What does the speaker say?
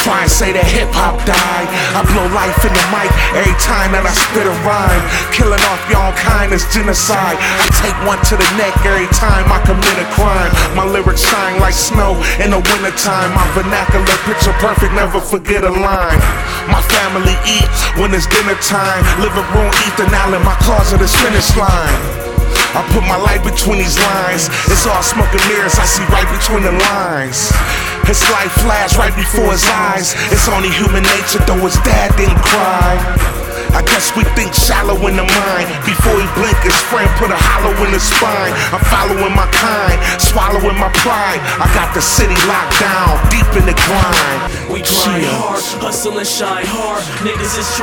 try and say that hip-hop died. I blow life in the mic every time that I spit a rhyme. Killing off your own kind is genocide. I take one to the neck every time I commit a crime. My lyrics shine like snow in the wintertime. My vernacular picture perfect, never forget a line. My family eat when it's dinner time. Living room, Ethan Allen, my closet is finish line. I put my life between these lines. It's all smoke and mirrors, I see right between the lines. His life flashed right before his eyes. It's only human nature, though his dad didn't cry. I guess we think shallow in the mind. Before he blink, his friend put a hollow in his spine. I'm following my kind, swallowing my pride. I got the city locked down, deep in the grind. We grind hard, hustle and shine hard. Niggas is